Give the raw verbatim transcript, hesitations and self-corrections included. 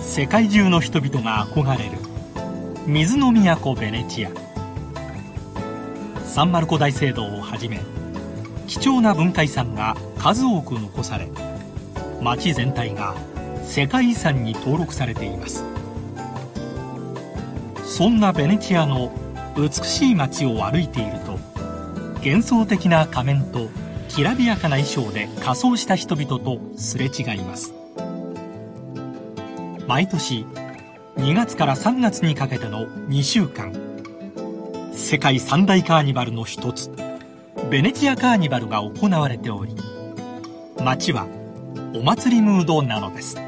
世界中の人々が憧れる水の都ベネチア。サンマルコ大聖堂をはじめ貴重な文化遺産が数多く残され、街全体が世界遺産に登録されています。そんなベネチアの美しい街を歩いていると、幻想的な仮面ときらびやかな衣装で仮装した人々とすれ違います。毎年にがつからさんがつにかけてのにしゅうかん、世界三大カーニバルの一つベネチアカーニバルが行われており、街はお祭りムードなのです。